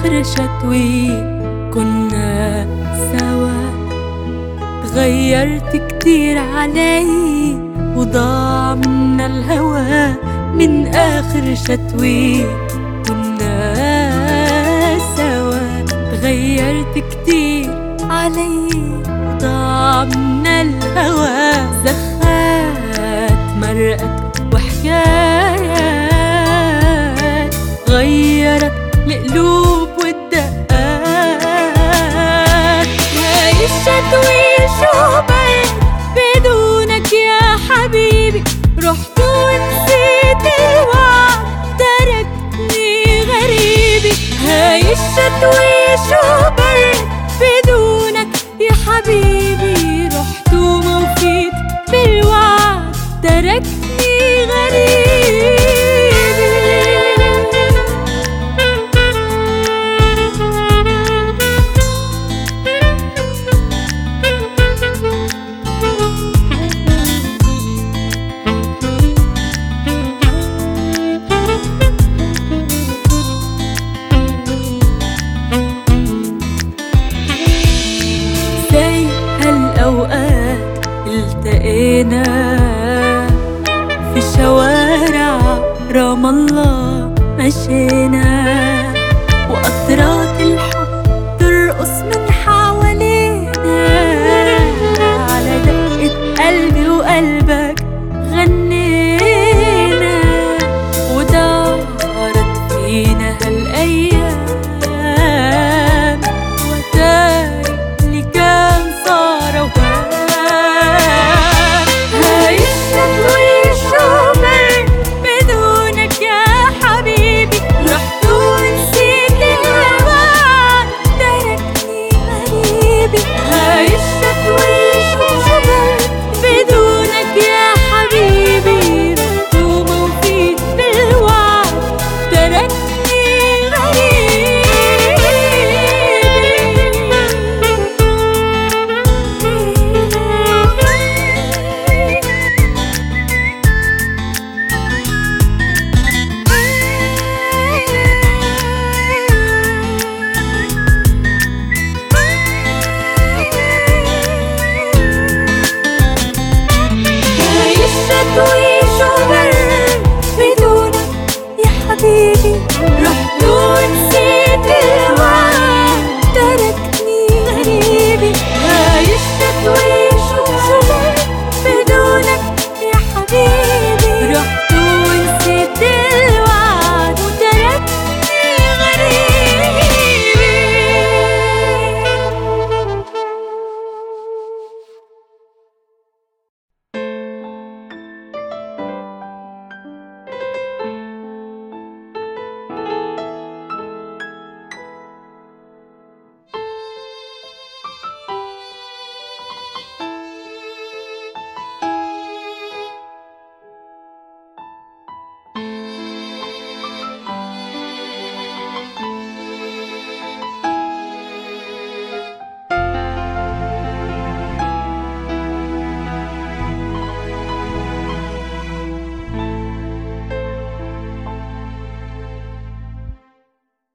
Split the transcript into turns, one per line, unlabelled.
آخر شتوي كنا سوا. غيرت كتير علي وضاع منا الهوى من آخر شتوي كنا سوا. غيرت كتير علي وضاع منا الهوى. زخات مرقت وحكايات غيرت القلوب والدقات. هاي الشتوي شو برد بدونك يا حبيبي. رحت ونسيت الوعد تركتني غريبي. هاي الشتوي شو برد بدونك يا حبيبي. رحت وما وفيت بالوعد تركتني غريبي. هالأوقات التقينا في شوارع رام الله مشينا. وقطرات الحب ترقص من حوالينا. على دقة قلبي وقلبك غنينا. ودارت فينا هالأيام وتاري اللي كان صار وهان. هاي الشتوي شو برد بدونك يا حبيبي. رحت ونسيت الوعد تركني غريبي. هاي الشتوي شو برد بدونك يا حبيبي. رحت وما وفيت بالوعد تركني غريبي. الشتوي شو برد بدونك يا حبيبي.